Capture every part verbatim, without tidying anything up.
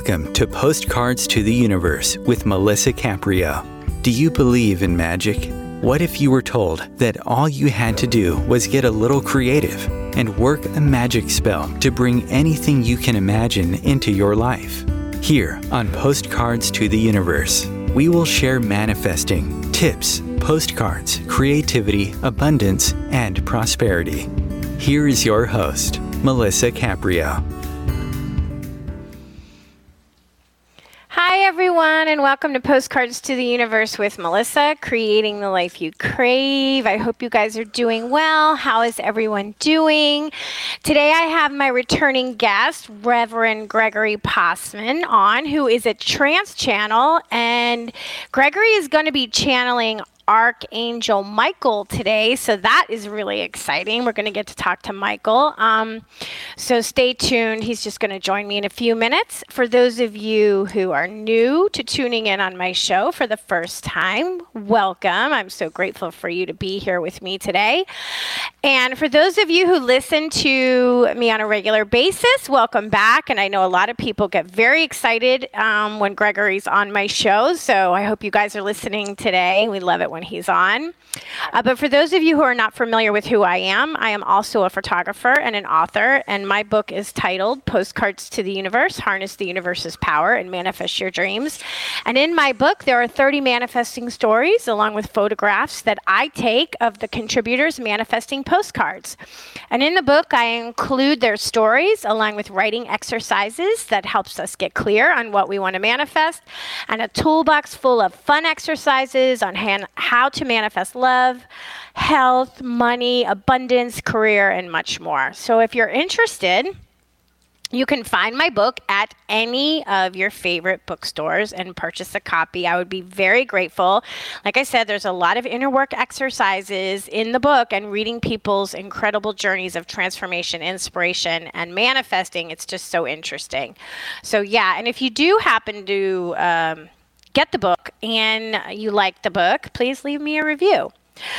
Welcome to Postcards to the Universe with Melissa Caprio. Do you believe in magic? What if you were told that all you had to do was get a little creative and work a magic spell to bring anything you can imagine into your life? Here on Postcards to the Universe, we will share manifesting, tips, postcards, creativity, abundance, and prosperity. Here is your host, Melissa Caprio. Hi, everyone, and welcome to Postcards to the Universe with Melissa, creating the life you crave. I hope you guys are doing well. How is everyone doing? Today, I have my returning guest, Reverend Gregory Possiman, on, who is a trance channel, and Gregory is going to be channeling Archangel Michael today, so that is really exciting. We're going to get to talk to Michael. Um, so stay tuned. He's just going to join me in a few minutes. For those of you who are new to tuning in on my show for the first time, welcome. I'm so grateful for you to be here with me today. And for those of you who listen to me on a regular basis, welcome back. And I know a lot of people get very excited um, when Gregory's on my show, so I hope you guys are listening today. We love it when he's on. Uh, but for those of you who are not familiar with who I am, I am also a photographer and an author, and my book is titled Postcards to the Universe, Harness the Universe's Power and Manifest Your Dreams. And in my book, there are thirty manifesting stories along with photographs that I take of the contributors manifesting postcards. And in the book, I include their stories along with writing exercises that helps us get clear on what we want to manifest, and a toolbox full of fun exercises on hand, how to manifest love, health, money, abundance, career, and much more. So if you're interested, you can find my book at any of your favorite bookstores and purchase a copy. I would be very grateful. Like I said, there's a lot of inner work exercises in the book, and reading people's incredible journeys of transformation, inspiration, and manifesting. It's just so interesting. So yeah, and if you do happen to um, get the book and you like the book, please leave me a review.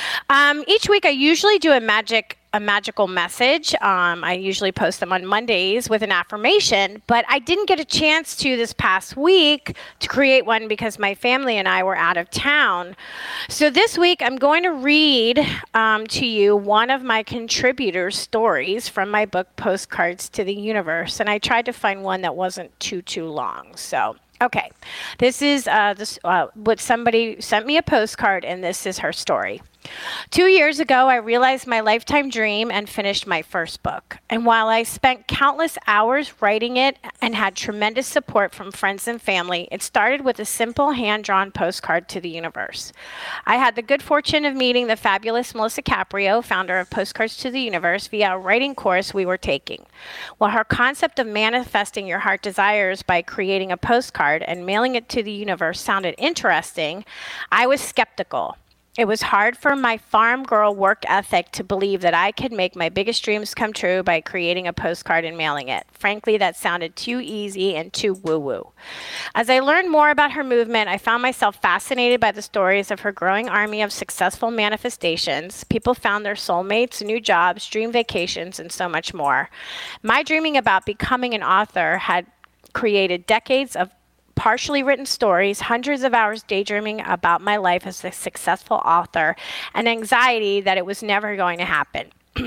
Um, each week I usually do a magic a magical message. Um, I usually post them on Mondays with an affirmation, but I didn't get a chance to this past week to create one because my family and I were out of town. So this week I'm going to read um, to you one of my contributors' stories from my book, Postcards to the Universe, and I tried to find one that wasn't too, too long. So okay, this is uh, this, uh, what somebody sent me a postcard, and this is her story. Two years ago, I realized my lifetime dream and finished my first book. And while I spent countless hours writing it and had tremendous support from friends and family, it started with a simple hand-drawn postcard to the universe. I had the good fortune of meeting the fabulous Melissa Caprio, founder of Postcards to the Universe, via a writing course we were taking. While her concept of manifesting your heart desires by creating a postcard and mailing it to the universe sounded interesting, I was skeptical. It was hard for my farm girl work ethic to believe that I could make my biggest dreams come true by creating a postcard and mailing it. Frankly, that sounded too easy and too woo-woo. As I learned more about her movement, I found myself fascinated by the stories of her growing army of successful manifestations. People found their soulmates, new jobs, dream vacations, and so much more. My dreaming about becoming an author had created decades of partially written stories, hundreds of hours daydreaming about my life as a successful author, and anxiety that it was never going to happen.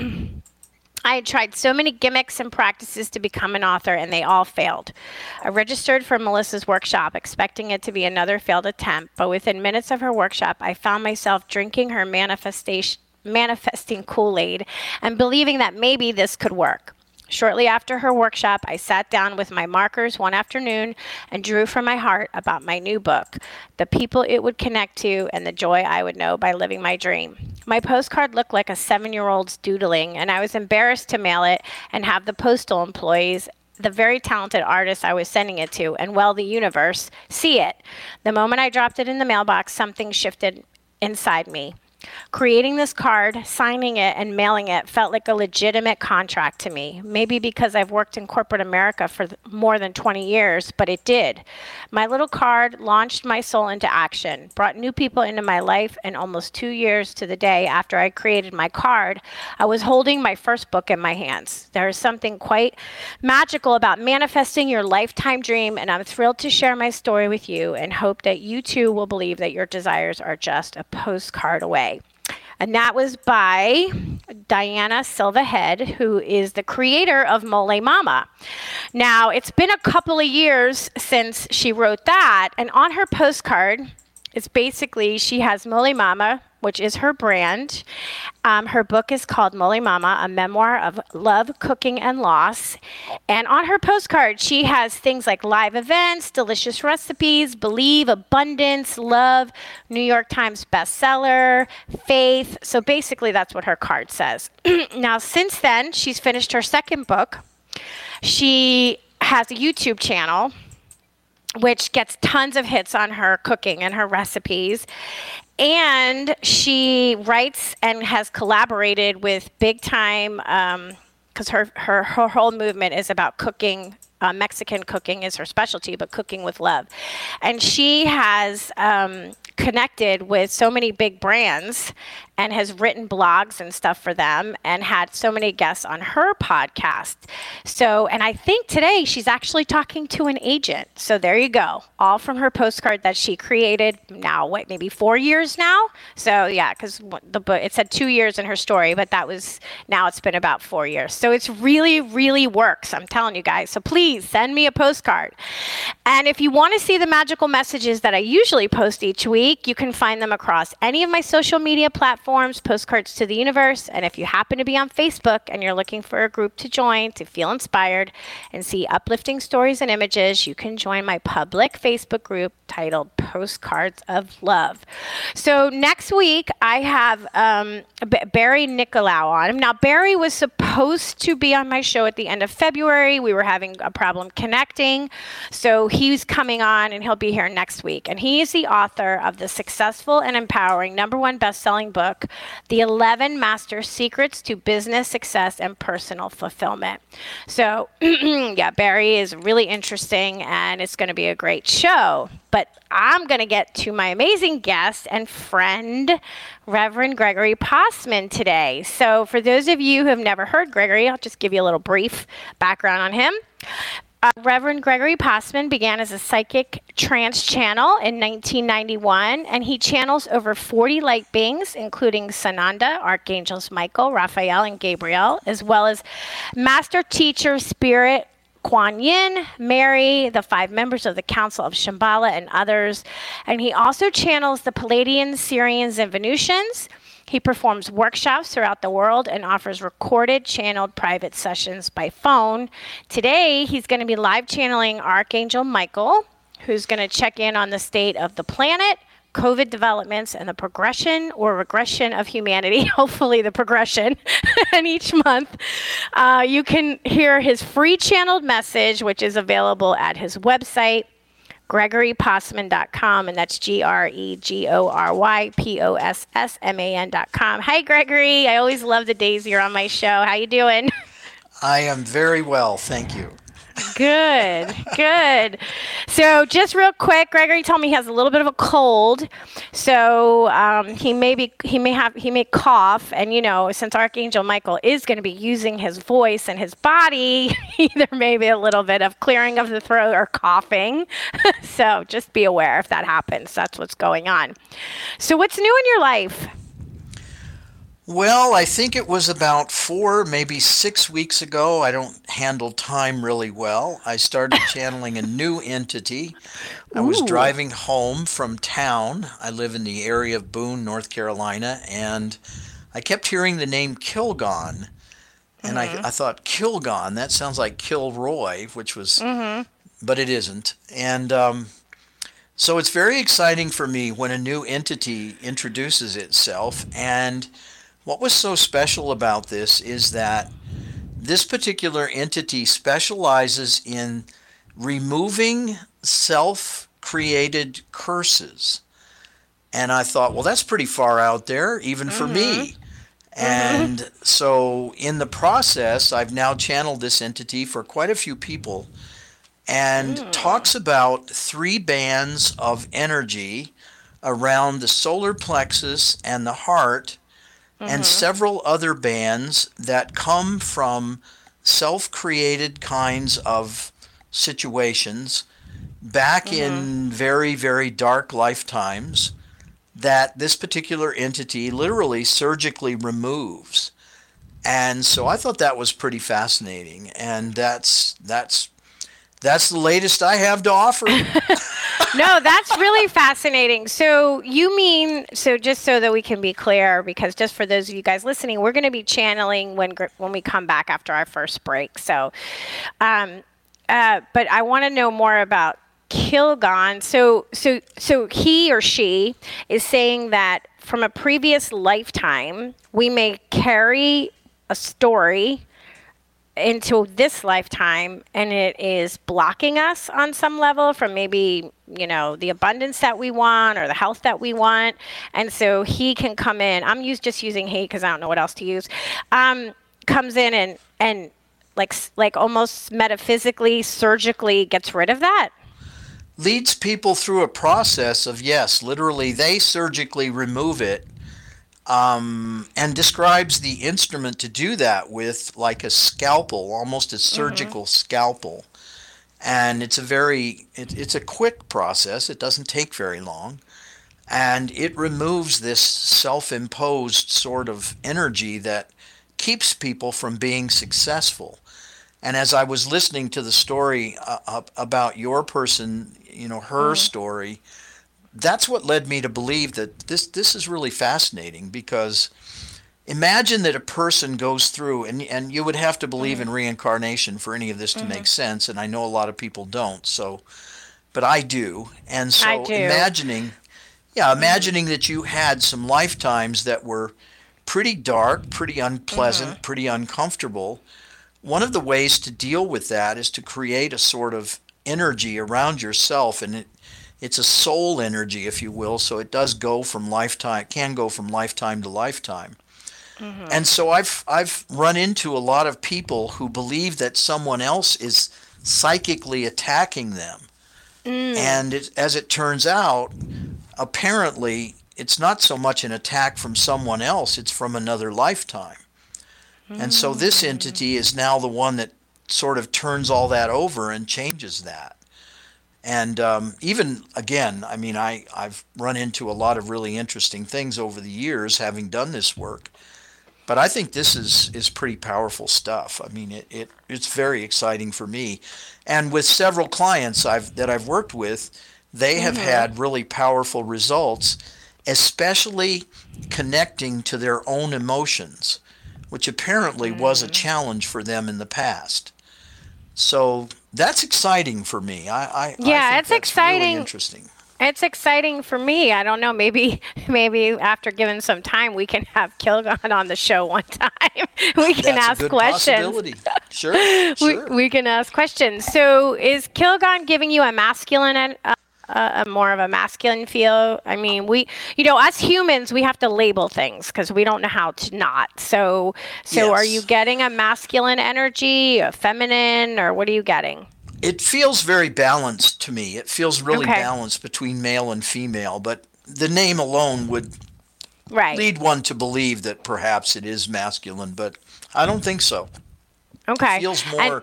I had tried so many gimmicks and practices to become an author, and they all failed. I registered for Melissa's workshop, expecting it to be another failed attempt, but within minutes of her workshop, I found myself drinking her manifestation, manifesting Kool-Aid and believing that maybe this could work. Shortly after her workshop, I sat down with my markers one afternoon and drew from my heart about my new book, the people it would connect to, and the joy I would know by living my dream. My postcard looked like a seven-year-old's doodling, and I was embarrassed to mail it and have the postal employees, the very talented artist I was sending it to, and well, the universe, see it. The moment I dropped it in the mailbox, something shifted inside me. Creating this card, signing it, and mailing it felt like a legitimate contract to me. Maybe because I've worked in corporate America for th- more than twenty years, but it did. My little card launched my soul into action, brought new people into my life, and almost two years to the day after I created my card, I was holding my first book in my hands. There is something quite magical about manifesting your lifetime dream, and I'm thrilled to share my story with you and hope that you too will believe that your desires are just a postcard away. And that was by Diana Silva Head, who is the creator of Mole Mama. Now, it's been a couple of years since she wrote that, and on her postcard, it's basically, she has Mole Mama, which is her brand. Um, her book is called Mole Mama, a memoir of love, cooking, and loss. And on her postcard, she has things like live events, delicious recipes, believe, abundance, love, New York Times bestseller, faith. So basically, that's what her card says. Now, since then, she's finished her second book. She has a YouTube channel, which gets tons of hits on her cooking and her recipes. And she writes and has collaborated with big time, because um, her, her, her whole movement is about cooking. Uh, Mexican cooking is her specialty, but cooking with love. And she has um, connected with so many big brands and has written blogs and stuff for them and had so many guests on her podcast. So, and I think today she's actually talking to an agent. So there you go. All from her postcard that she created now, what, maybe four years now? So yeah, because the book, it said two years in her story, but that was, now it's been about four years. So it's really, really works. I'm telling you guys. So please send me a postcard. And if you want to see the magical messages that I usually post each week, you can find them across any of my social media platforms, Postcards to the Universe. And if you happen to be on Facebook and you're looking for a group to join to feel inspired and see uplifting stories and images, you can join my public Facebook group titled Postcards of Love. So next week, I have um, B- Barry Nicolau on. Now, Barry was supposed to be on my show at the end of February. We were having a problem connecting. So he's coming on and he'll be here next week. And he is the author of the successful and empowering number one best-selling book, The eleven Master Secrets to Business Success and Personal Fulfillment. So yeah, Barry is really interesting and it's going to be a great show. But I'm going to get to my amazing guest and friend, Reverend Gregory Possiman, today. So for those of you who have never heard Gregory, I'll just give you a little brief background on him. Uh, Reverend Gregory Possiman began as a psychic trance channel in nineteen ninety-one, and he channels over forty light beings, including Sananda, Archangels Michael, Raphael, and Gabriel, as well as Master Teacher Spirit Kuan Yin, Mary, the five members of the Council of Shambhala, and others. And he also channels the Palladians, Syrians, and Venusians. He performs workshops throughout the world and offers recorded, channeled private sessions by phone. Today, he's going to be live channeling Archangel Michael, who's going to check in on the state of the planet, COVID developments, and the progression or regression of humanity, hopefully the progression. And each month, uh, you can hear his free channeled message, which is available at his website, gregory possiman dot com, and that's G R E G O R Y P O S S M A N dot com. Hi, Gregory. I always love the days you're on my show. How you doing? I am very well, thank you. Good, good. So just real quick, Gregory told me he has a little bit of a cold, so um, he may be, he may have, he may cough, and you know, since Archangel Michael is going to be using his voice and his body, there may be a little bit of clearing of the throat or coughing. So just be aware if that happens. That's what's going on. So what's new in your life? Well, I think it was about four, maybe six weeks ago. I don't handle time really well. I started channeling a new entity. I was Ooh. driving home from town. I live in the area of Boone, North Carolina, and I kept hearing the name Kilgon. And mm-hmm. I, I thought, Kilgon, that sounds like Kilroy, which was, mm-hmm. but it isn't. And um, so it's very exciting for me when a new entity introduces itself. And what was so special about this is that this particular entity specializes in removing self-created curses. And I thought, well, that's pretty far out there, even for Mm-hmm. me. And mm-hmm. so in the process, I've now channeled this entity for quite a few people, and mm. talks about three bands of energy around the solar plexus and the heart, mm-hmm. and several other bands that come from self-created kinds of situations back mm-hmm. in very, very dark lifetimes that this particular entity literally surgically removes. And so I thought that was pretty fascinating, and that's that's That's the latest I have to offer. No, that's really fascinating. So you mean, so just so that we can be clear, because just for those of you guys listening, we're going to be channeling when when we come back after our first break. So, um, uh, but I want to know more about Kilgon. So, so, so he or she is saying that from a previous lifetime, we may carry a story into this lifetime, and it is blocking us on some level from maybe, you know, the abundance that we want or the health that we want. And so he can come in. I'm used just using he because I don't know what else to use. Um, comes in and and like like almost metaphysically, surgically gets rid of that. Leads people through a process of, yes, literally they surgically remove it. Um, and describes the instrument to do that with like a scalpel, almost a surgical mm-hmm. scalpel. And it's a very, it, it's a quick process. It doesn't take very long. And it removes this self-imposed sort of energy that keeps people from being successful. And as I was listening to the story uh, about your person, you know, her mm-hmm. story, that's what led me to believe that this this is really fascinating, because imagine that a person goes through, and and you would have to believe mm-hmm. in reincarnation for any of this to mm-hmm. make sense, and I know a lot of people don't, so, but I do. And so I do. imagining, yeah, imagining mm-hmm. that you had some lifetimes that were pretty dark, pretty unpleasant, mm-hmm. pretty uncomfortable, one of the ways to deal with that is to create a sort of energy around yourself, and it It's a soul energy, if you will, so it does go from lifetime, can go from lifetime to lifetime. Mm-hmm. And so I've I've run into a lot of people who believe that someone else is psychically attacking them. Mm. And it, as it turns out, apparently it's not so much an attack from someone else, it's from another lifetime. Mm. And so this entity is now the one that sort of turns all that over and changes that. And um, even, again, I mean, I, I've run into a lot of really interesting things over the years having done this work. But I think this is, is pretty powerful stuff. I mean, it, it it's very exciting for me. And with several clients I've that I've worked with, they have mm-hmm. had really powerful results, especially connecting to their own emotions, which apparently mm-hmm. was a challenge for them in the past. So that's exciting for me. I, I yeah, I think it's that's exciting. Really interesting. It's exciting for me. I don't know. Maybe, maybe after given some time, we can have Kilgon on the show one time. We can that's ask a good questions. Possibility. Sure, sure. We, we can ask questions. So, is Kilgon giving you a masculine, uh, uh, a more of a masculine feel? I mean, we, you know, us humans, we have to label things because we don't know how to not. So, so yes. Are you getting a masculine energy, a feminine, or what are you getting? It feels very balanced to me. It feels really okay. balanced between male and female, but the name alone would right. lead one to believe that perhaps it is masculine, but I don't think so. Okay. It feels more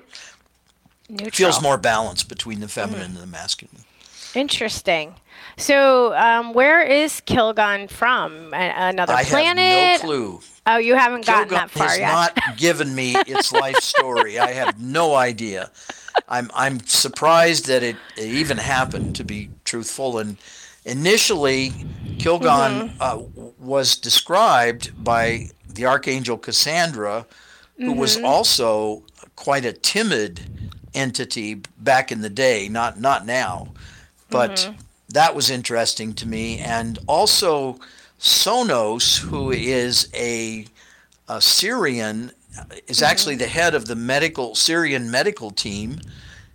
it feels more balanced between the feminine mm-hmm. and the masculine. Interesting. So, um, where is Kilgon from? A- another I planet? I have no clue. Oh, you haven't gotten Kilgon that far has yet. not given me its life story. I have no idea. I'm I'm surprised that it, it even happened, to be truthful. And initially, Kilgon mm-hmm. uh, was described by the Archangel Cassandra, who mm-hmm. was also quite a timid entity back in the day, not not now. But mm-hmm. that was interesting to me. And also Sonos, who is a, a Syrian, is actually the head of the medical Syrian medical team,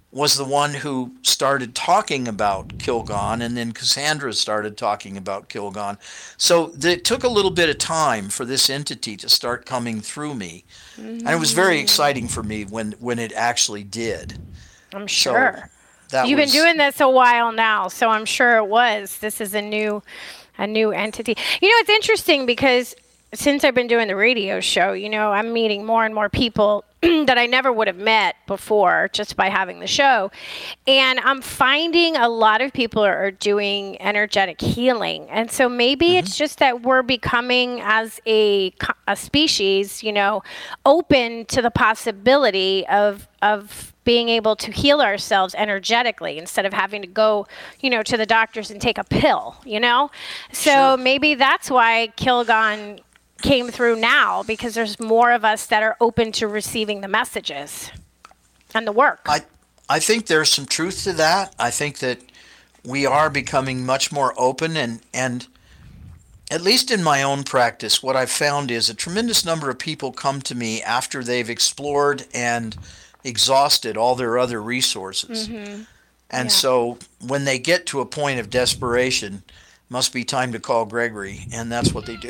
was the one who started talking about Kilgon, and then Cassandra started talking about Kilgon. So it took a little bit of time for this entity to start coming through me. Mm-hmm. And it was very exciting for me when, when it actually did. I'm sure. So that You've was, been doing this a while now, so I'm sure it was. This is a new, a new entity. You know, it's interesting because since I've been doing the radio show, you know, I'm meeting more and more people that I never would have met before just by having the show. And I'm finding a lot of people are, are doing energetic healing. And so maybe mm-hmm. it's just that we're becoming, as a, a species, you know, open to the possibility of of being able to heal ourselves energetically instead of having to go, you know, to the doctors and take a pill, you know? So sure. Maybe that's why Kilgon came through now, because there's more of us that are open to receiving the messages and the work. I I think there's some truth to that. I think that we are becoming much more open, and and at least in my own practice, what I've found is a tremendous number of people come to me after they've explored and exhausted all their other resources. Mm-hmm. And yeah. So when they get to a point of desperation, must be time to call Gregory, and that's what they do.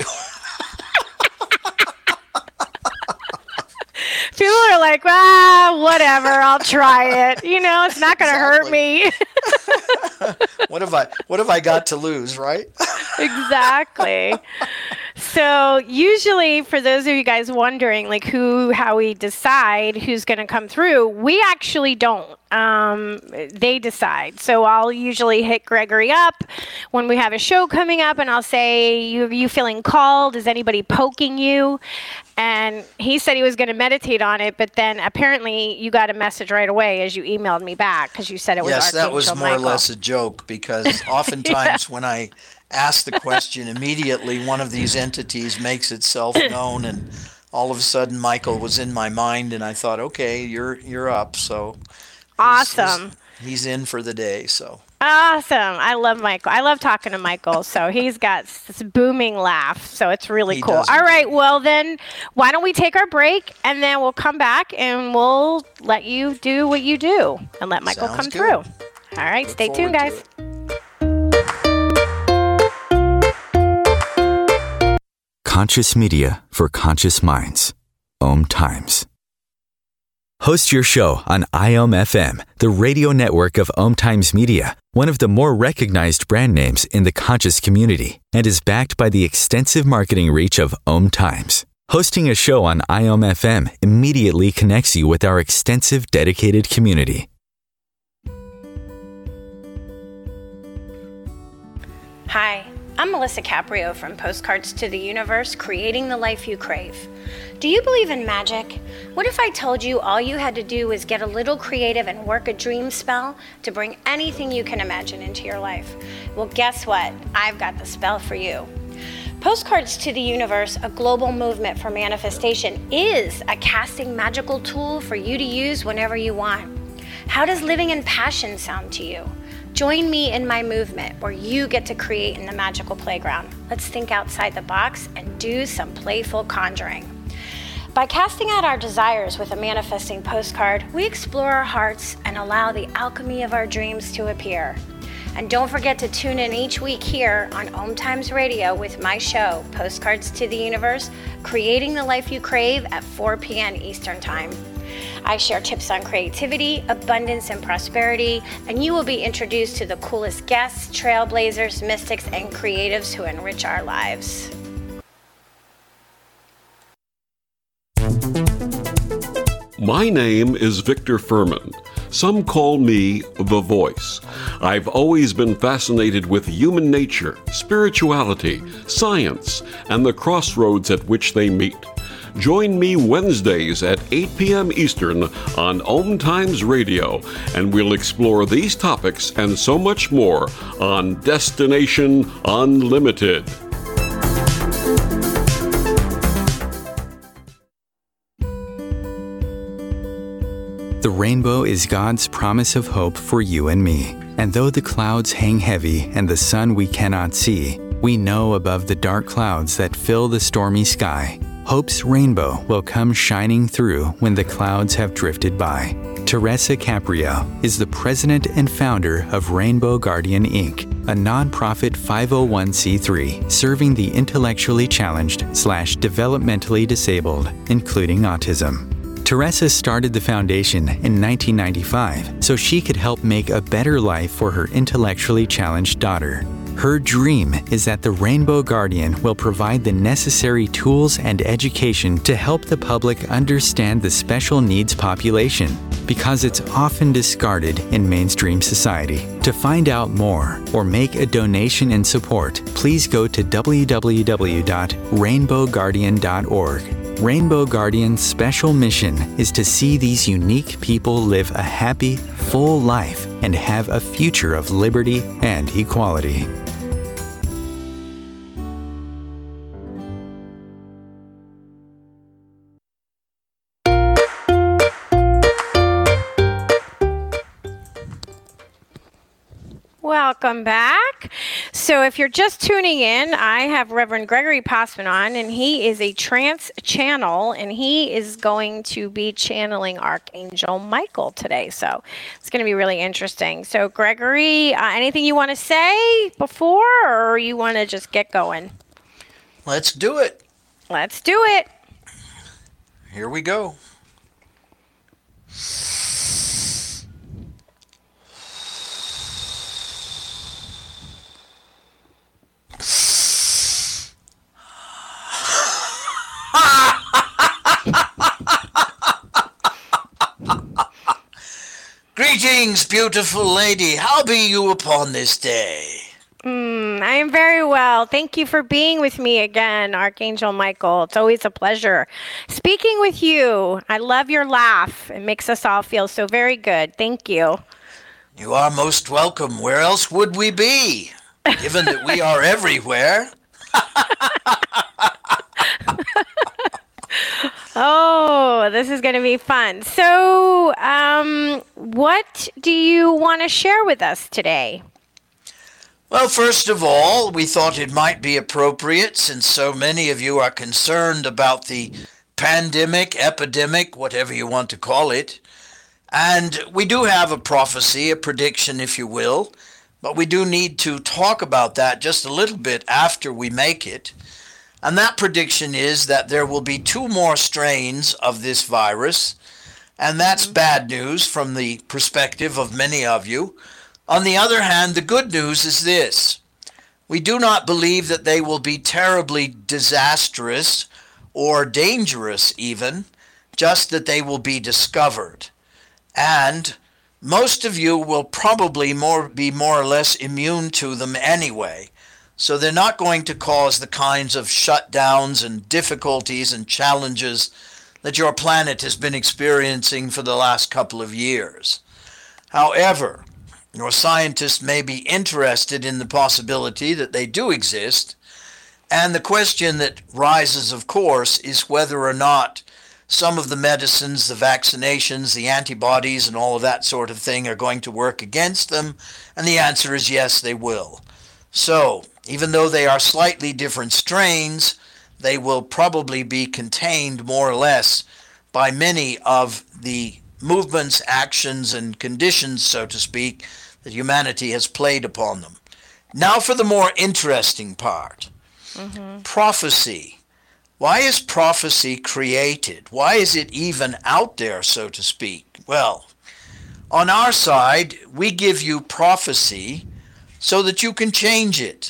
People are like, ah, whatever, I'll try it. You know, it's not going to hurt me. What have I what have I got to lose, right? Exactly. So usually, for those of you guys wondering, like who, how we decide who's going to come through, we actually don't. Um, they decide. So I'll usually hit Gregory up when we have a show coming up, and I'll say, you, are you feeling called? Is anybody poking you? And he said he was going to meditate on it, but then apparently you got a message right away as you emailed me back, because you said it was Yes, Archangel that was more Michael. or less a joke, because oftentimes yeah. when I ask the question, immediately one of these entities makes itself known, and all of a sudden Michael was in my mind, and I thought, okay, you're you're up. So awesome. He's, he's, he's in for the day. So awesome. I love Michael. I love talking to Michael. So he's got this booming laugh. So it's really he cool. does. All right. Well, then why don't we take our break, and then we'll come back and we'll let you do what you do and let Michael Sounds come good. through. All right. Look Stay tuned, guys. Conscious media for conscious minds. Om Times. Host your show on I O M F M, the radio network of Om Times Media, one of the more recognized brand names in the conscious community, and is backed by the extensive marketing reach of Om Times. Hosting a show on I O M F M immediately connects you with our extensive dedicated community. Hi, I'm Melissa Caprio from Postcards to the Universe, creating the life you crave. Do you believe in magic? What if I told you all you had to do was get a little creative and work a dream spell to bring anything you can imagine into your life? Well, guess what? I've got the spell for you. Postcards to the Universe, a global movement for manifestation, is a casting magical tool for you to use whenever you want. How does living in passion sound to you? Join me in my movement where you get to create in the magical playground. Let's think outside the box and do some playful conjuring. By casting out our desires with a manifesting postcard, we explore our hearts and allow the alchemy of our dreams to appear. And don't forget to tune in each week here on Om Times Radio with my show, Postcards to the Universe, creating the life you crave at four p.m. Eastern Time. I share tips on creativity, abundance, and prosperity, and you will be introduced to the coolest guests, trailblazers, mystics, and creatives who enrich our lives. My name is Victor Furman. Some call me The Voice. I've always been fascinated with human nature, spirituality, science, and the crossroads at which they meet. Join me Wednesdays at eight p.m. Eastern on Om Times Radio, and we'll explore these topics and so much more on Destination Unlimited. The rainbow is God's promise of hope for you and me. And though the clouds hang heavy and the sun we cannot see, we know above the dark clouds that fill the stormy sky, hope's rainbow will come shining through when the clouds have drifted by. Teresa Caprio is the president and founder of Rainbow Guardian Incorporated, a nonprofit five oh one c three serving the intellectually challenged slash developmentally disabled, including autism. Teresa started the foundation in nineteen ninety-five so she could help make a better life for her intellectually challenged daughter. Her dream is that the Rainbow Guardian will provide the necessary tools and education to help the public understand the special needs population, because it's often discarded in mainstream society. To find out more or make a donation in support, please go to w w w dot rainbow guardian dot org. Rainbow Guardian's special mission is to see these unique people live a happy, full life and have a future of liberty and equality. Welcome back. So if you're just tuning in, I have Reverend Gregory Passman on, and he is a trance channel, and he is going to be channeling Archangel Michael today. So it's going to be really interesting. So Gregory, uh, anything you want to say before, or you want to just get going? Let's do it. Let's do it. Here we go. Greetings, beautiful lady. How be you upon this day? Mm, I am very well. Thank you for being with me again, Archangel Michael. It's always a pleasure speaking with you. I love your laugh. It makes us all feel so very good. Thank you. You are most welcome. Where else would we be, given that we are everywhere? Oh, this is going to be fun. So, um, what do you want to share with us today? Well, first of all, we thought it might be appropriate, since so many of you are concerned about the pandemic, epidemic, whatever you want to call it. And we do have a prophecy, a prediction, if you will, but we do need to talk about that just a little bit after we make it. And that prediction is that there will be two more strains of this virus, and that's bad news from the perspective of many of you. On the other hand, the good news is this. We do not believe that they will be terribly disastrous or dangerous even, just that they will be discovered. And most of you will probably more be more or less immune to them anyway. So they're not going to cause the kinds of shutdowns and difficulties and challenges that your planet has been experiencing for the last couple of years. However, your scientists may be interested in the possibility that they do exist, and the question that rises, of course, is whether or not some of the medicines, the vaccinations, the antibodies, and all of that sort of thing are going to work against them, and the answer is yes, they will. So, even though they are slightly different strains, they will probably be contained more or less by many of the movements, actions, and conditions, so to speak, that humanity has played upon them. Now for the more interesting part. Mm-hmm. Prophecy. Why is prophecy created? Why is it even out there, so to speak? Well, on our side, we give you prophecy so that you can change it.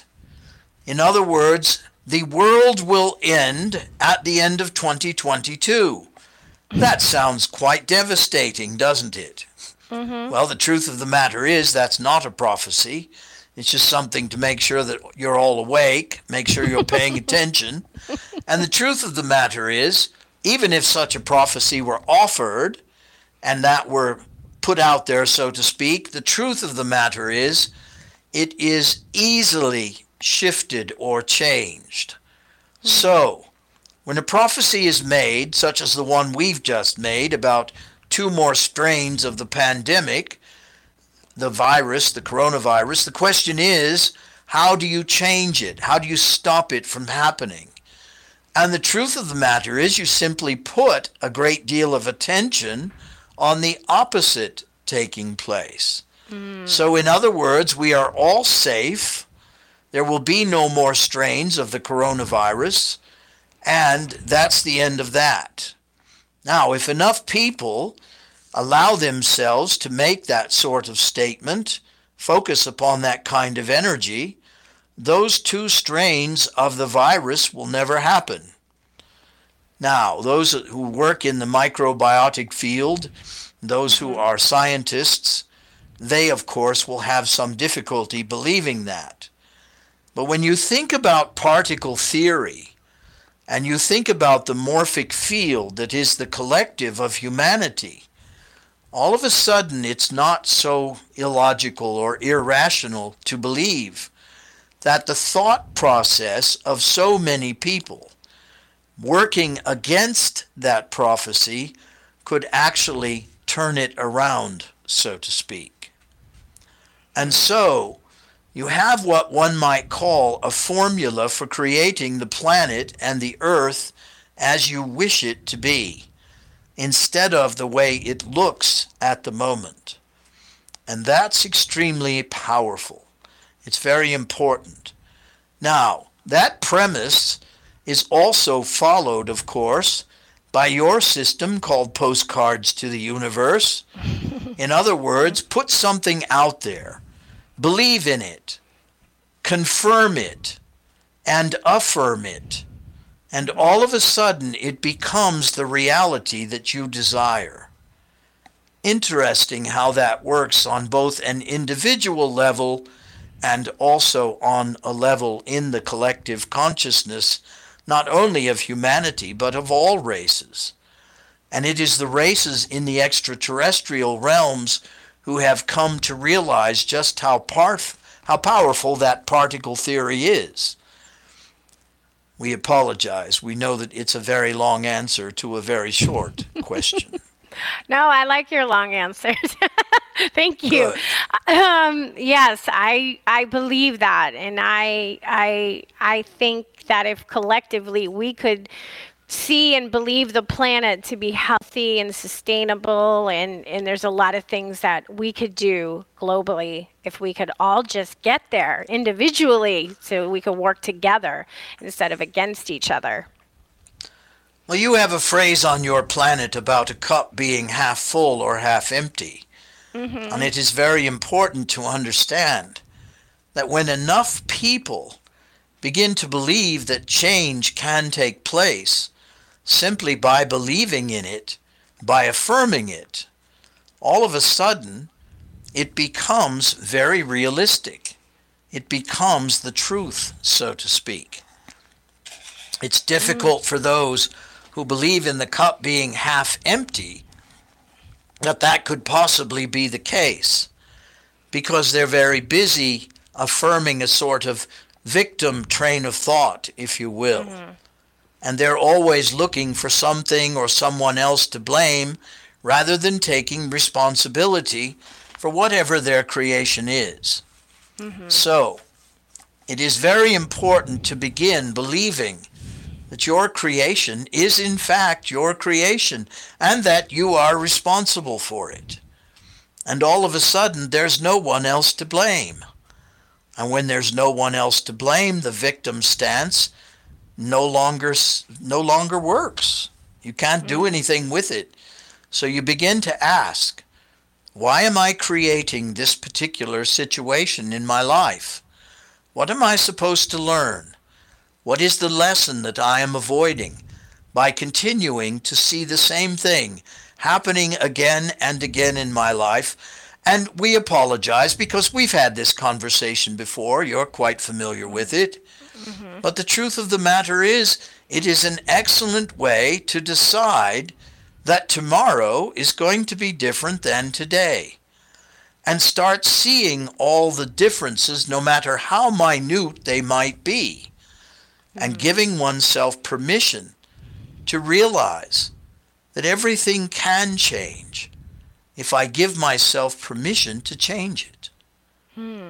In other words, the world will end at the end of twenty twenty-two. That sounds quite devastating, doesn't it? Mm-hmm. Well, the truth of the matter is that's not a prophecy. It's just something to make sure that you're all awake, make sure you're paying attention. And the truth of the matter is, even if such a prophecy were offered and that were put out there, so to speak, the truth of the matter is it is easily shifted or changed. Mm-hmm. So, when a prophecy is made, such as the one we've just made about two more strains of the pandemic, the virus, the coronavirus, the question is, how do you change it? How do you stop it from happening? And the truth of the matter is you simply put a great deal of attention on the opposite taking place. Mm. So in other words, we are all safe. There will be no more strains of the coronavirus, and that's the end of that. Now, if enough people allow themselves to make that sort of statement, focus upon that kind of energy, those two strains of the virus will never happen. Now, those who work in the microbiotic field, those who are scientists, they, of course, will have some difficulty believing that. But when you think about particle theory, and you think about the morphic field that is the collective of humanity, all of a sudden it's not so illogical or irrational to believe that the thought process of so many people working against that prophecy could actually turn it around, so to speak. And so, you have what one might call a formula for creating the planet and the earth as you wish it to be, instead of the way it looks at the moment. And that's extremely powerful. It's very important. Now, that premise is also followed, of course, by your system called Postcards to the Universe. In other words, put something out there. Believe in it, confirm it, and affirm it. And all of a sudden, it becomes the reality that you desire. Interesting how that works on both an individual level and also on a level in the collective consciousness, not only of humanity, but of all races. And it is the races in the extraterrestrial realms who have come to realize just how, parf- how powerful that particle theory is. We apologize. We know that it's a very long answer to a very short question. No, I like your long answers. Thank you. Um, yes, I I believe that, and I I I think that if collectively we could see and believe the planet to be healthy and sustainable, and, and there's a lot of things that we could do globally if we could all just get there individually so we could work together instead of against each other. Well, you have a phrase on your planet about a cup being half full or half empty. Mm-hmm. And it is very important to understand that when enough people begin to believe that change can take place, simply by believing in it, by affirming it, all of a sudden, it becomes very realistic. It becomes the truth, so to speak. It's difficult mm. for those who believe in the cup being half empty that that could possibly be the case, because they're very busy affirming a sort of victim train of thought, if you will. Mm-hmm. And they're always looking for something or someone else to blame rather than taking responsibility for whatever their creation is. Mm-hmm. So, it is very important to begin believing that your creation is in fact your creation and that you are responsible for it. And all of a sudden, there's no one else to blame. And when there's no one else to blame, the victim stance no longer no longer works. You can't do anything with it. So you begin to ask, why am I creating this particular situation in my life? What am I supposed to learn? What is the lesson that I am avoiding by continuing to see the same thing happening again and again in my life? And we apologize because we've had this conversation before. You're quite familiar with it. Mm-hmm. But the truth of the matter is, it is an excellent way to decide that tomorrow is going to be different than today, and start seeing all the differences, no matter how minute they might be, mm-hmm. and giving oneself permission to realize that everything can change if I give myself permission to change it. Hmm.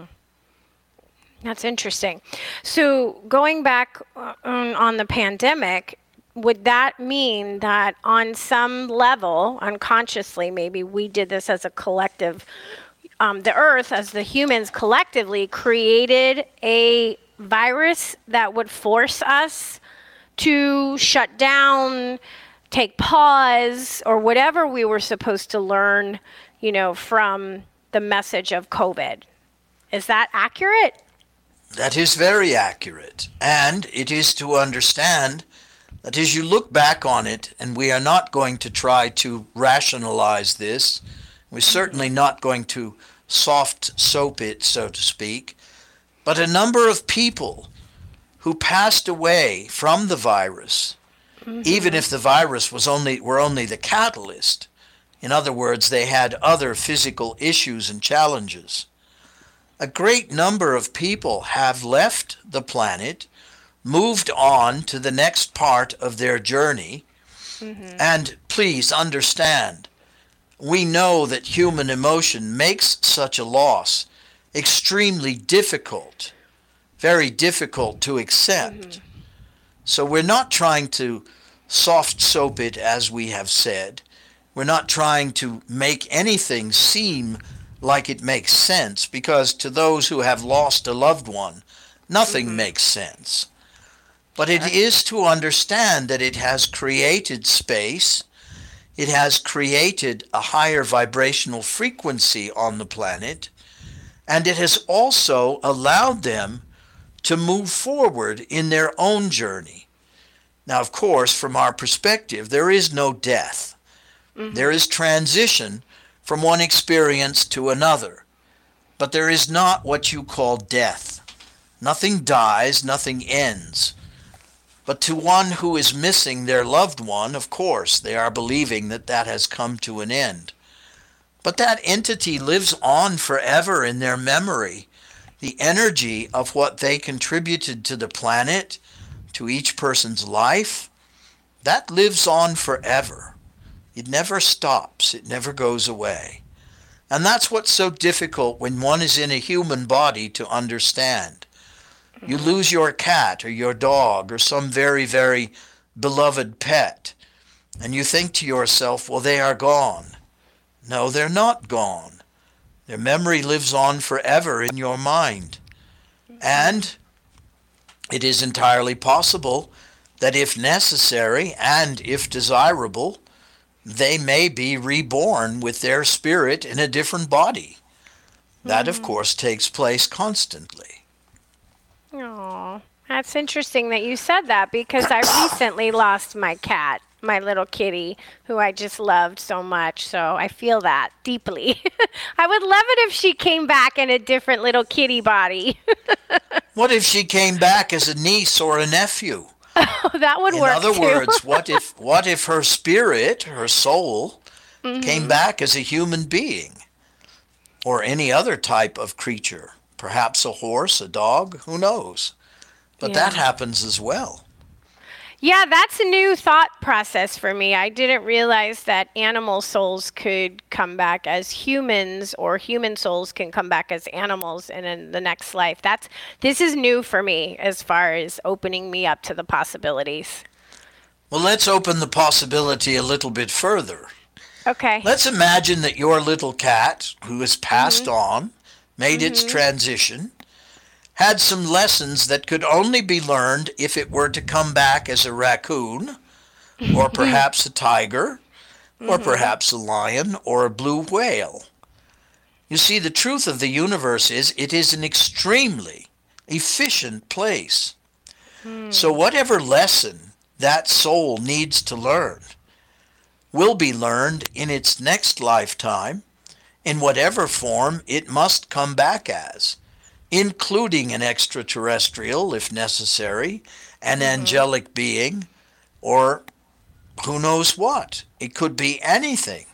That's interesting. So going back on, on the pandemic, would that mean that on some level, unconsciously, maybe we did this as a collective, um, the Earth, as the humans collectively, created a virus that would force us to shut down, take pause, or whatever we were supposed to learn, you know, from the message of COVID. Is that accurate? That is very accurate. And it is to understand that as you look back on it, and we are not going to try to rationalize this, we're certainly not going to soft soap it, so to speak, but a number of people who passed away from the virus, mm-hmm. even if the virus was only were only the catalyst. In other words, they had other physical issues and challenges. A great number of people have left the planet, moved on to the next part of their journey, mm-hmm. and please understand, we know that human emotion makes such a loss extremely difficult, very difficult to accept. Mm-hmm. So we're not trying to soft soap it, as we have said. We're not trying to make anything seem like it makes sense, because to those who have lost a loved one, nothing mm-hmm. makes sense. But it is to understand that it has created space, it has created a higher vibrational frequency on the planet, and it has also allowed them to move forward in their own journey. Now, of course, from our perspective, there is no death. Mm-hmm. There is transition from one experience to another. But there is not what you call death. Nothing dies, nothing ends. But to one who is missing their loved one, of course, they are believing that that has come to an end. But that entity lives on forever in their memory. The energy of what they contributed to the planet, to each person's life, that lives on forever. It never stops. It never goes away. And that's what's so difficult when one is in a human body to understand. You lose your cat or your dog or some very, very beloved pet, and you think to yourself, well, they are gone. No, they're not gone. Their memory lives on forever in your mind. And it is entirely possible that if necessary and if desirable, they may be reborn with their spirit in a different body. That, mm-hmm. of course, takes place constantly. Oh, that's interesting that you said that, because I recently lost my cat, my little kitty, who I just loved so much. So I feel that deeply. I would love it if she came back in a different little kitty body. What if she came back as a niece or a nephew? Oh, that would in work other too. words, what if what if her spirit, her soul, mm-hmm. came back as a human being or any other type of creature? Perhaps a horse, a dog, who knows? But yeah. that happens as well. Yeah, that's a new thought process for me. I didn't realize that animal souls could come back as humans, or human souls can come back as animals and in the next life. That's this is new for me as far as opening me up to the possibilities. Well, let's open the possibility a little bit further. Okay. Let's imagine that your little cat, who has passed mm-hmm. on, made mm-hmm. its transition, had some lessons that could only be learned if it were to come back as a raccoon, or perhaps a tiger, or mm-hmm. perhaps a lion, or a blue whale. You see, the truth of the universe is it is an extremely efficient place. Mm. So whatever lesson that soul needs to learn will be learned in its next lifetime, in whatever form it must come back as, including an extraterrestrial, if necessary, an mm-hmm. angelic being, or who knows what. It could be anything.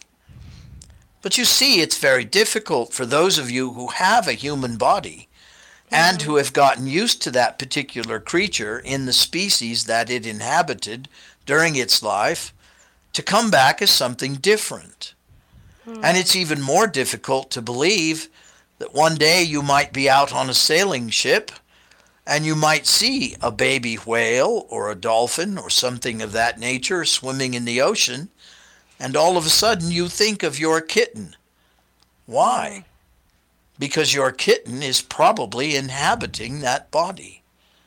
But you see, it's very difficult for those of you who have a human body mm-hmm. and who have gotten used to that particular creature in the species that it inhabited during its life to come back as something different. Mm-hmm. And it's even more difficult to believe that one day you might be out on a sailing ship And you might see a baby whale or a dolphin or something of that nature swimming in the ocean, and all of a sudden you think of your kitten. Why? Because your kitten is probably inhabiting that body.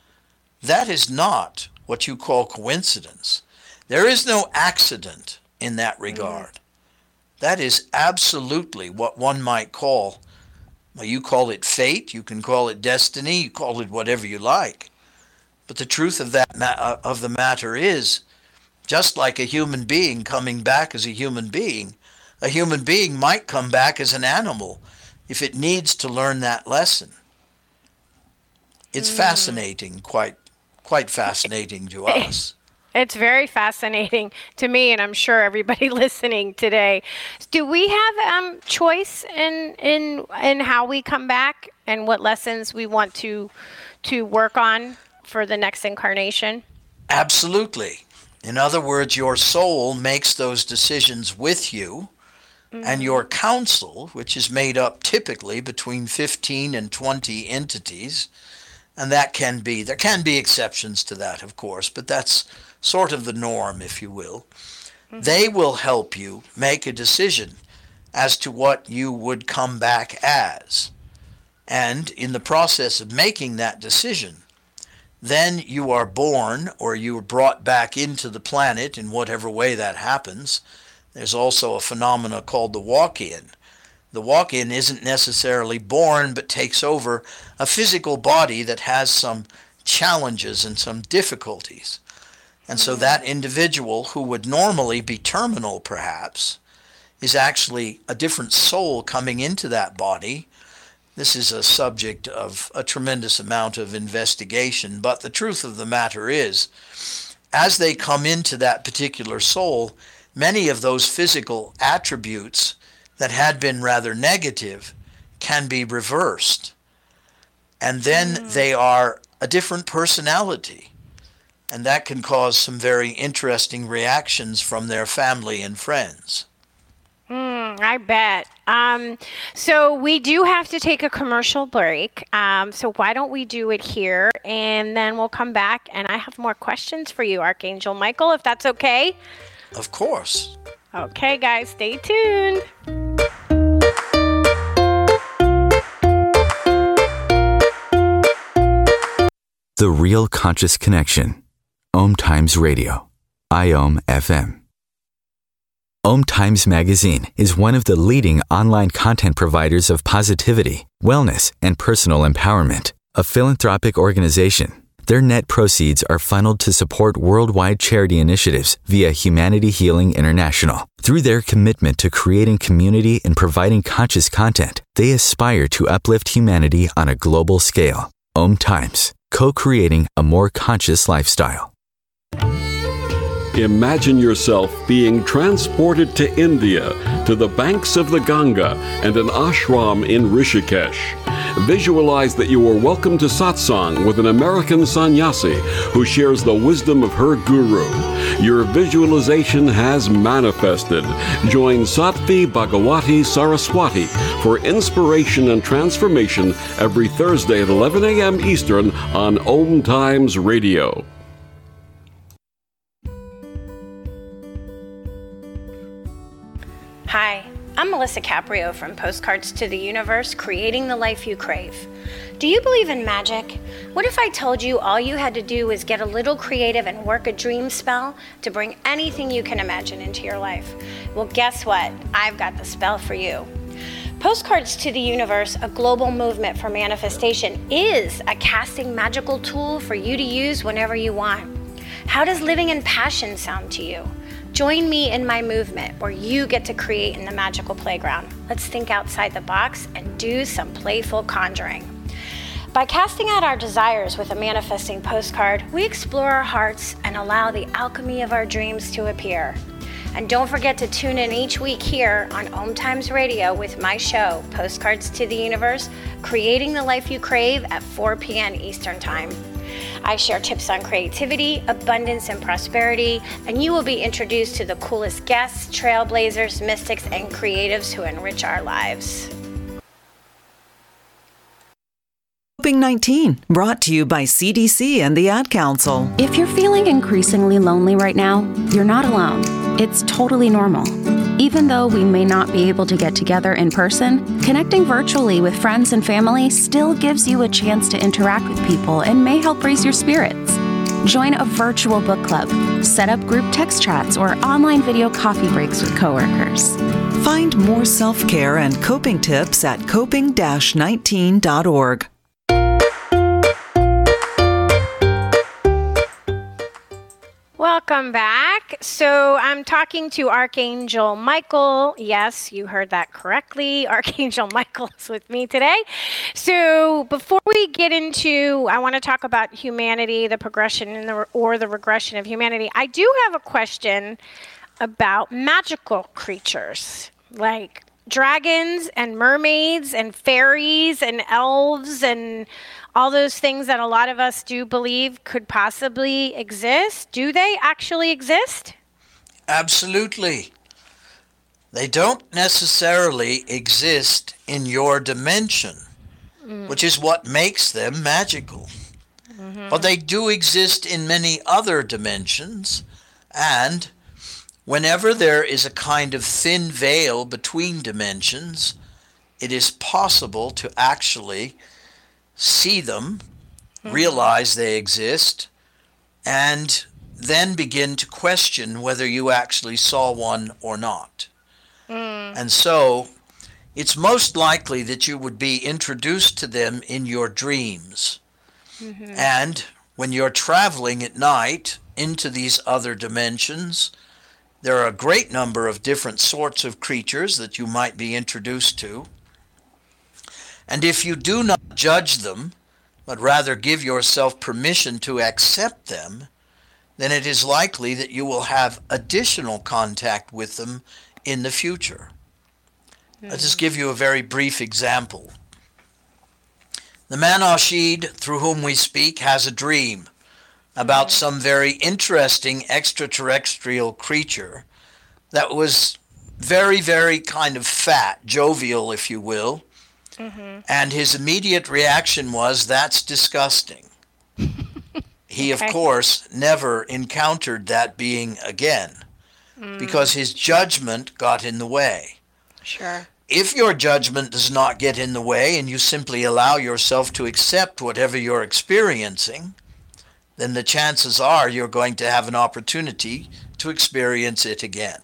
That is not what you call coincidence. There is no accident in that regard. That is absolutely what one might call, well, you call it fate, you can call it destiny, you call it whatever you like. But the truth of that ma- of the matter is, just like a human being coming back as a human being, a human being might come back as an animal if it needs to learn that lesson. It's mm. fascinating, quite quite fascinating to us. It's very fascinating to me, and I'm sure everybody listening today. Do we have um, choice in in in how we come back and what lessons we want to to work on for the next incarnation? Absolutely. In other words, your soul makes those decisions with you, mm-hmm. and your council, which is made up typically between fifteen and twenty entities, and that can be, there can be exceptions to that, of course, but that's sort of the norm, if you will. Mm-hmm. They will help you make a decision as to what you would come back as. And in the process of making that decision, then you are born or you are brought back into the planet in whatever way that happens. There's also a phenomena called the walk-in. The walk-in isn't necessarily born but takes over a physical body that has some challenges and some difficulties. And so that individual, who would normally be terminal perhaps, is actually a different soul coming into that body. This is a subject of a tremendous amount of investigation, but the truth of the matter is, as they come into that particular soul, many of those physical attributes that had been rather negative can be reversed. And then mm. they are a different personality. And that can cause some very interesting reactions from their family and friends. Mm, I bet. Um, so we do have to take a commercial break. Um, so why don't we do it here, and then we'll come back, and I have more questions for you, Archangel Michael, if that's okay? Of course. Okay, guys, stay tuned. The Real Conscious Connection. Om Times Radio. I O M F M. Om Times Magazine is one of the leading online content providers of positivity, wellness, and personal empowerment. A philanthropic organization, their net proceeds are funneled to support worldwide charity initiatives via Humanity Healing International. Through their commitment to creating community and providing conscious content, they aspire to uplift humanity on a global scale. Om Times, co-creating a more conscious lifestyle. Imagine yourself being transported to India, to the banks of the Ganga and an ashram in Rishikesh. Visualize that you are welcome to satsang with an American sannyasi who shares the wisdom of her guru. Your visualization has manifested. Join Sattvi Bhagawati Saraswati for inspiration and transformation every Thursday at eleven a.m. Eastern on Om Times Radio. Hi, I'm Melissa Caprio from Postcards to the Universe, creating the life you crave. Do you believe in magic? What if I told you all you had to do was get a little creative and work a dream spell to bring anything you can imagine into your life? Well, guess what? I've got the spell for you. Postcards to the Universe, a global movement for manifestation, is a casting magical tool for you to use whenever you want. How does living in passion sound to you? Join me in my movement where you get to create in the magical playground. Let's think outside the box and do some playful conjuring. By casting out our desires with a manifesting postcard, we explore our hearts and allow the alchemy of our dreams to appear. And don't forget to tune in each week here on Om Times Radio with my show, Postcards to the Universe, creating the life you crave at four p.m. Eastern Time. I share tips on creativity, abundance, and prosperity, and you will be introduced to the coolest guests, trailblazers, mystics, and creatives who enrich our lives. Coping nineteen, brought to you by C D C and the Ad Council. If you're feeling increasingly lonely right now, you're not alone. It's totally normal. Even though we may not be able to get together in person, connecting virtually with friends and family still gives you a chance to interact with people and may help raise your spirits. Join a virtual book club, set up group text chats, or online video coffee breaks with coworkers. Find more self-care and coping tips at coping nineteen dot org. Welcome back. So I'm talking to Archangel Michael. Yes, you heard that correctly. Archangel Michael is with me today. So before we get into, I want to talk about humanity, the progression and the, or the regression of humanity. I do have a question about magical creatures like dragons and mermaids and fairies and elves and all those things that a lot of us do believe could possibly exist. Do they actually exist? Absolutely. They don't necessarily exist in your dimension, mm. which is what makes them magical. Mm-hmm. But they do exist in many other dimensions, and whenever there is a kind of thin veil between dimensions, it is possible to actually see them, mm-hmm. realize they exist, and then begin to question whether you actually saw one or not. Mm. And so it's most likely that you would be introduced to them in your dreams. Mm-hmm. And when you're traveling at night into these other dimensions, there are a great number of different sorts of creatures that you might be introduced to. And if you do not judge them, but rather give yourself permission to accept them, then it is likely that you will have additional contact with them in the future. Mm. I'll just give you a very brief example. The Manashid, through whom we speak, has a dream about mm. some very interesting extraterrestrial creature that was very, very kind of fat, jovial, if you will. Mm-hmm. And his immediate reaction was, that's disgusting. He, okay. of course, never encountered that being again mm. because his judgment got in the way. Sure. If your judgment does not get in the way and you simply allow yourself to accept whatever you're experiencing, then the chances are you're going to have an opportunity to experience it again.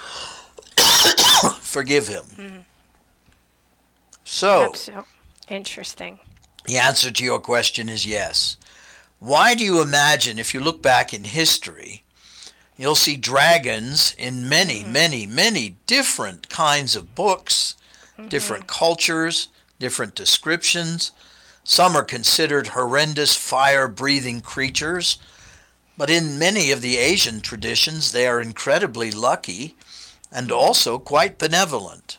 Forgive him. Mm-hmm. So, That's so interesting. The answer to your question is yes. Why do you imagine, if you look back in history, you'll see dragons in many, mm-hmm. many, many different kinds of books, mm-hmm. different cultures, different descriptions. Some are considered horrendous fire-breathing creatures, but in many of the Asian traditions, they are incredibly lucky and also quite benevolent.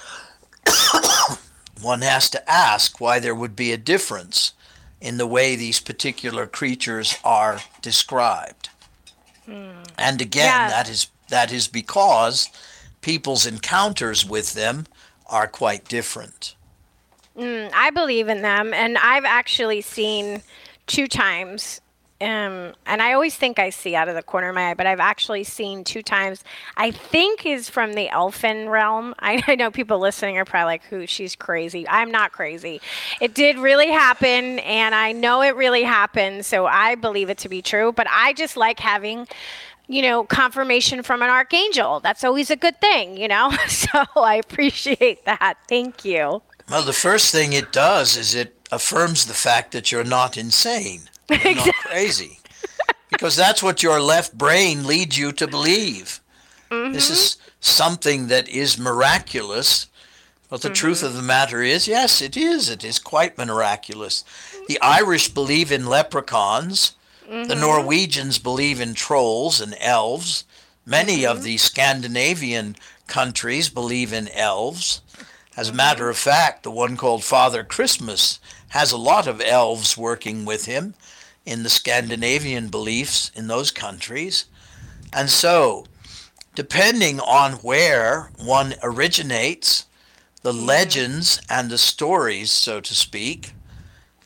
One has to ask why there would be a difference in the way these particular creatures are described. Mm. And again, yeah. that is that is because people's encounters with them are quite different. Mm, I believe in them, and I've actually seen two times, um, and I always think I see out of the corner of my eye, but I've actually seen two times. I think is from the elfin realm. I, I know people listening are probably like, "Who? She's crazy." I'm not crazy. It did really happen, and I know it really happened, so I believe it to be true. But I just like having, you know, confirmation from an archangel. That's always a good thing, you know. So I appreciate that. Thank you. Well, the first thing it does is it affirms the fact that you're not insane. You're exactly. not crazy. Because that's what your left brain leads you to believe. Mm-hmm. This is something that is miraculous. But the mm-hmm. truth of the matter is, yes, it is. It is quite miraculous. The Irish believe in leprechauns. Mm-hmm. The Norwegians believe in trolls and elves. Many mm-hmm. of the Scandinavian countries believe in elves. As a matter of fact, the one called Father Christmas has a lot of elves working with him in the Scandinavian beliefs in those countries. And so, depending on where one originates, the legends and the stories, so to speak,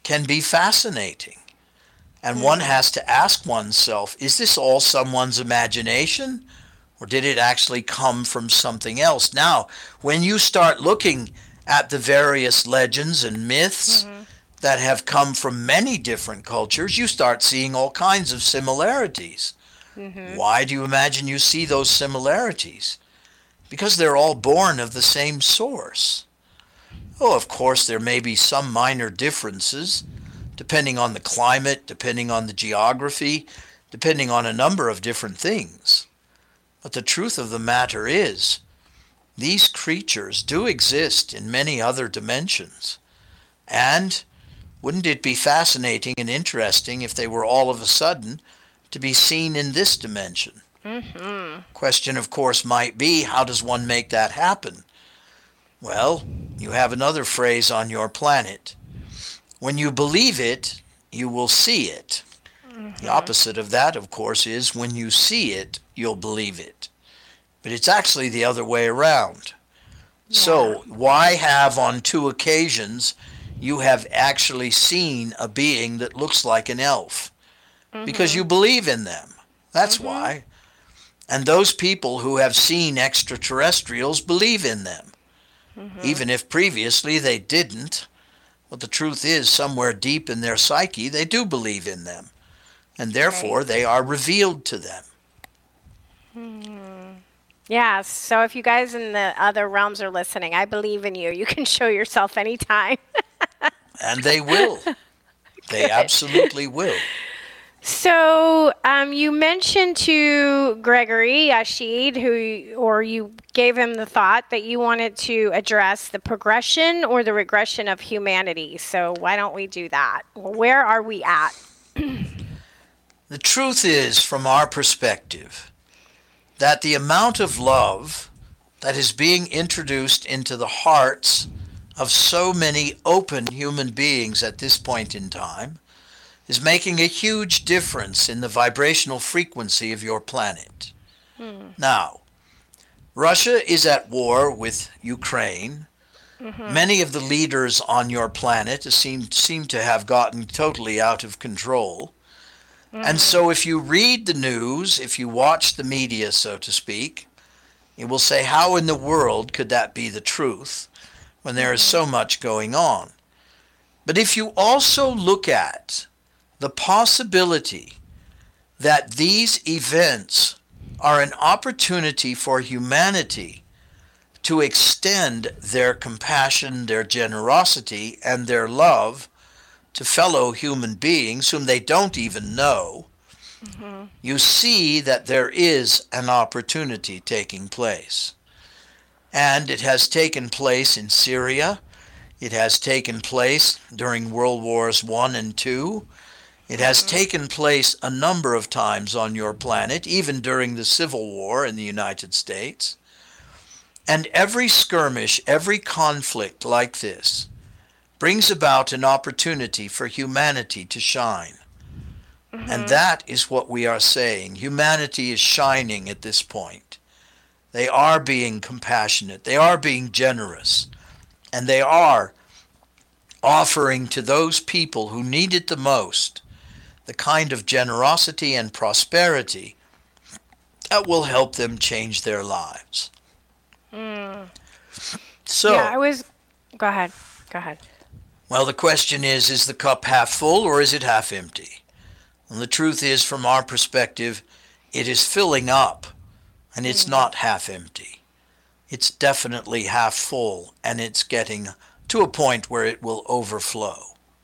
can be fascinating. And one has to ask oneself, is this all someone's imagination? Or did it actually come from something else? Now, when you start looking at the various legends and myths mm-hmm. that have come from many different cultures, you start seeing all kinds of similarities. Mm-hmm. Why do you imagine you see those similarities? Because they're all born of the same source. Oh, of course, there may be some minor differences, depending on the climate, depending on the geography, depending on a number of different things. But the truth of the matter is, these creatures do exist in many other dimensions. And wouldn't it be fascinating and interesting if they were all of a sudden to be seen in this dimension? Mm-hmm. Question, of course, might be, how does one make that happen? Well, you have another phrase on your planet. When you believe it, you will see it. Mm-hmm. The opposite of that, of course, is when you see it, you'll believe it. But it's actually the other way around. Yeah. So why have on two occasions you have actually seen a being that looks like an elf? Mm-hmm. Because you believe in them. That's mm-hmm. why. And those people who have seen extraterrestrials believe in them. Mm-hmm. Even if previously they didn't. But the truth is, somewhere deep in their psyche, they do believe in them. And therefore, right. they are revealed to them. Hmm. Yeah, so if you guys in the other realms are listening, I believe in you. You can show yourself anytime. And they will. They Good. Absolutely will. So um, you mentioned to Gregory Yashid, who, or you gave him the thought that you wanted to address the progression or the regression of humanity. So why don't we do that? Where are we at? The truth is, from our perspective, that the amount of love that is being introduced into the hearts of so many open human beings at this point in time is making a huge difference in the vibrational frequency of your planet. Hmm. Now, Russia is at war with Ukraine. Mm-hmm. Many of the leaders on your planet seem, seem to have gotten totally out of control. Mm-hmm. And so if you read the news, if you watch the media, so to speak, you will say, how in the world could that be the truth when there is so much going on? But if you also look at the possibility that these events are an opportunity for humanity to extend their compassion, their generosity, and their love to fellow human beings whom they don't even know, mm-hmm. you see that there is an opportunity taking place. And it has taken place in Syria. It has taken place during World Wars One and Two. It has mm-hmm. taken place a number of times on your planet, even during the Civil War in the United States. And every skirmish, every conflict like this brings about an opportunity for humanity to shine. Mm-hmm. And that is what we are saying. Humanity is shining at this point. They are being compassionate. They are being generous. And they are offering to those people who need it the most the kind of generosity and prosperity that will help them change their lives. Mm. So, yeah, I was... Go ahead. Go ahead. Well, the question is, is the cup half full or is it half empty? And the truth is, from our perspective, it is filling up, and it's mm. not half empty. It's definitely half full, and it's getting to a point where it will overflow.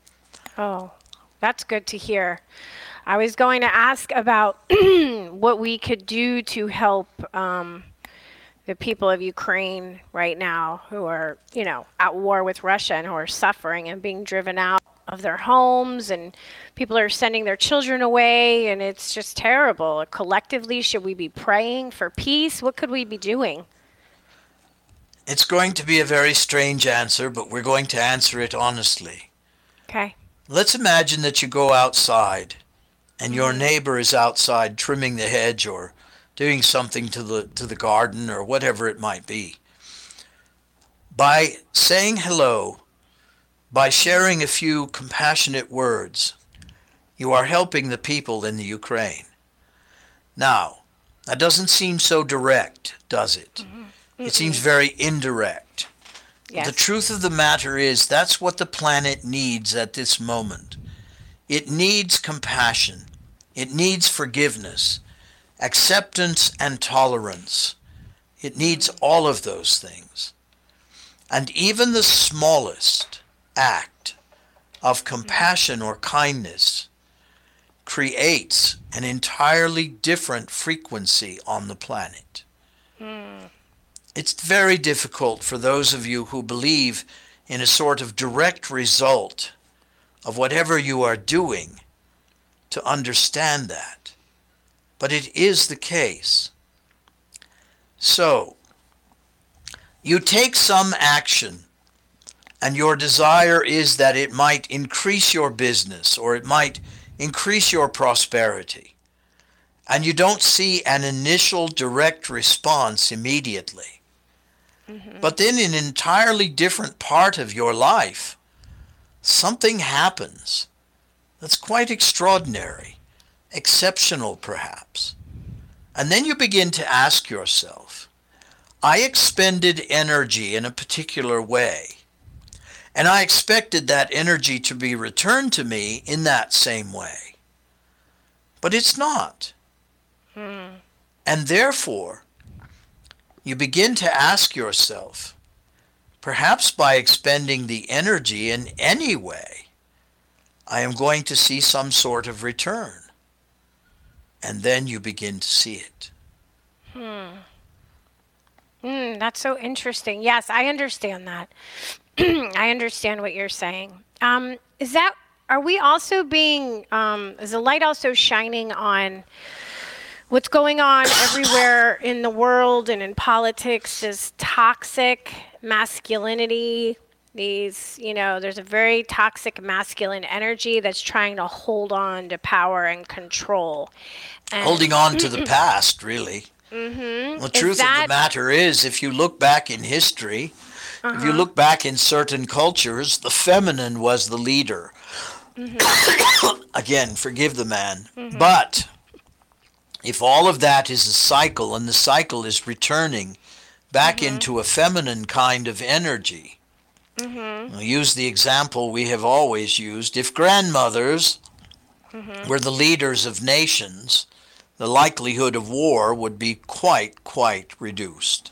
Oh, that's good to hear. I was going to ask about what we could do to help um, the people of Ukraine right now who are, you know, at war with Russia and who are suffering and being driven out of their homes, and people are sending their children away, and it's just terrible. Collectively, should we be praying for peace? What could we be doing? It's going to be a very strange answer, but we're going to answer it honestly. Okay. Let's imagine that you go outside and your neighbor is outside trimming the hedge or doing something to the to the garden or whatever it might be. By saying hello, By sharing a few compassionate words, you are helping the people in the Ukraine. Now, that doesn't seem so direct, does it? Mm-hmm. It seems very indirect. Yes. The truth of the matter is that's what the planet needs at this moment. It needs compassion. It needs forgiveness, acceptance, and tolerance. It needs all of those things. And even the smallest act of compassion or kindness creates an entirely different frequency on the planet. Mm. It's very difficult for those of you who believe in a sort of direct result of whatever you are doing to understand that. But it is the case. So, you take some action, and your desire is that it might increase your business or it might increase your prosperity. And you don't see an initial direct response immediately. Mm-hmm. But then in an entirely different part of your life, something happens that's quite extraordinary, exceptional perhaps. And then you begin to ask yourself, I expended energy in a particular way, and I expected that energy to be returned to me in that same way. But it's not. Hmm. And therefore, you begin to ask yourself, perhaps by expending the energy in any way, I am going to see some sort of return. And then you begin to see it. Hmm. Mm, that's so interesting. Yes, I understand that. I understand what you're saying. Um, is that, are we also being, um, is the light also shining on what's going on everywhere in the world and in politics, this toxic masculinity, these, you know, there's a very toxic masculine energy that's trying to hold on to power and control. And holding on to the past, really. Mm-hmm. The truth that, of the matter is, if you look back in history, uh-huh. if you look back in certain cultures, the feminine was the leader. Mm-hmm. Again, forgive the man. Mm-hmm. But if all of that is a cycle, and the cycle is returning back mm-hmm. into a feminine kind of energy, mm-hmm. I'll use the example we have always used. If grandmothers mm-hmm. were the leaders of nations, the likelihood of war would be quite, quite reduced.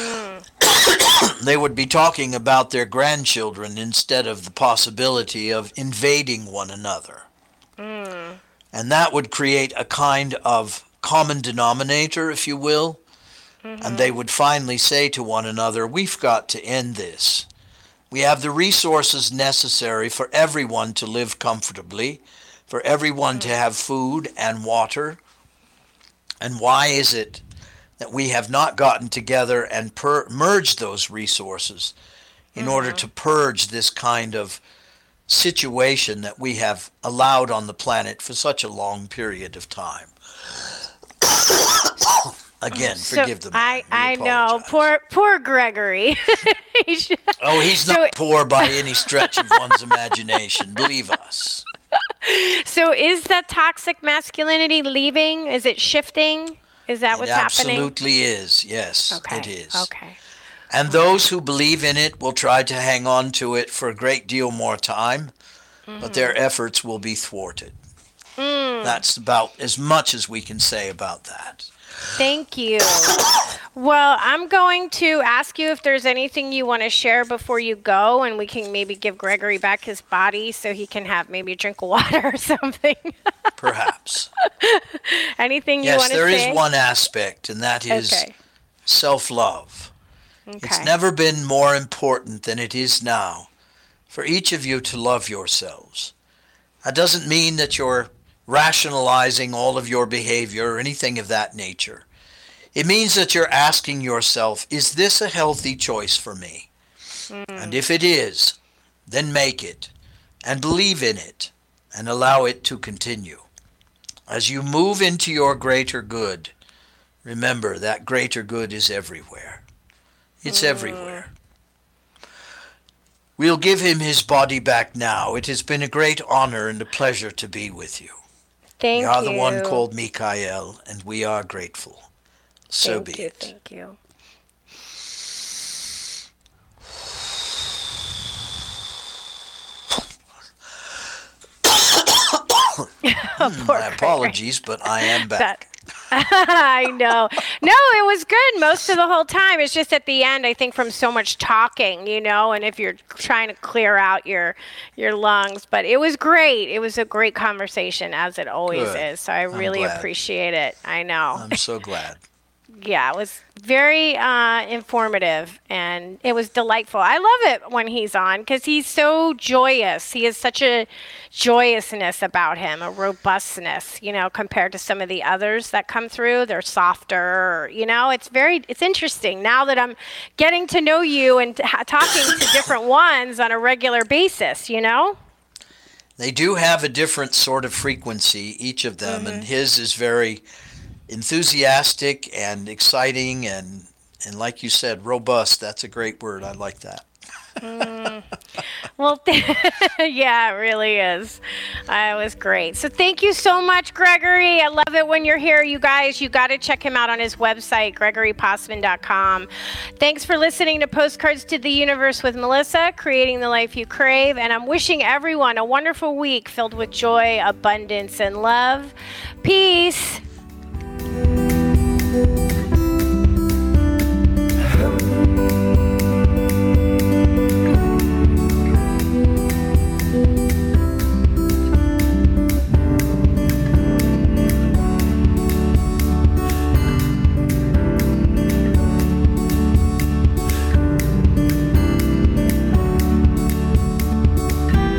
Mm. They would be talking about their grandchildren instead of the possibility of invading one another. Mm. And that would create a kind of common denominator, if you will. Mm-hmm. And they would finally say to one another, we've got to end this. We have the resources necessary for everyone to live comfortably, for everyone mm. to have food and water. And why is it that we have not gotten together and pur- merged those resources in mm-hmm. order to purge this kind of situation that we have allowed on the planet for such a long period of time? Again, so forgive the man. I, I know. Poor poor Gregory. Oh, he's not so, poor by any stretch of one's imagination. Believe us. So is that toxic masculinity leaving? Is it shifting? Is that what's it happening? It absolutely is. Yes, okay. it is. Okay. And okay. those who believe in it will try to hang on to it for a great deal more time, mm-hmm. but their efforts will be thwarted. Mm. That's about as much as we can say about that. Thank you. Well, I'm going to ask you if there's anything you want to share before you go, and we can maybe give Gregory back his body so he can have maybe a drink of water or something. Perhaps. Anything you yes, want to say? Yes, there is one aspect, and that is okay. self-love. Okay. It's never been more important than it is now for each of you to love yourselves. That doesn't mean that you're rationalizing all of your behavior or anything of that nature. It means that you're asking yourself, is this a healthy choice for me? Mm. And if it is, then make it and believe in it and allow it to continue. As you move into your greater good, remember that greater good is everywhere. It's mm. everywhere. We'll give him his body back now. It has been a great honor and a pleasure to be with you. Thank you. You are you. the one called Mikael, and we are grateful. So thank be you, it. Thank you. My apologies, but I am back. I know. No, it was good most of the whole time. It's just at the end, I think, from so much talking, you know, and if you're trying to clear out your your lungs. But it was great. It was a great conversation, as it always Good. is. So I really glad. appreciate it. I know. I'm so glad. Yeah, it was very uh, informative, and it was delightful. I love it when he's on because he's so joyous. He has such a joyousness about him, a robustness, you know, compared to some of the others that come through. They're softer, you know. It's very, it's interesting now that I'm getting to know you and t- talking to different ones on a regular basis, you know. They do have a different sort of frequency, each of them, mm-hmm. and his is very enthusiastic and exciting and and like you said, robust. That's a great word. I like that. mm. Well, yeah, it really is. Uh, it was great. So thank you so much, Gregory. I love it when you're here, you guys. You got to check him out on his website, gregory possibin dot com. Thanks for listening to Postcards to the Universe with Melissa, creating the life you crave. And I'm wishing everyone a wonderful week filled with joy, abundance, and love. Peace.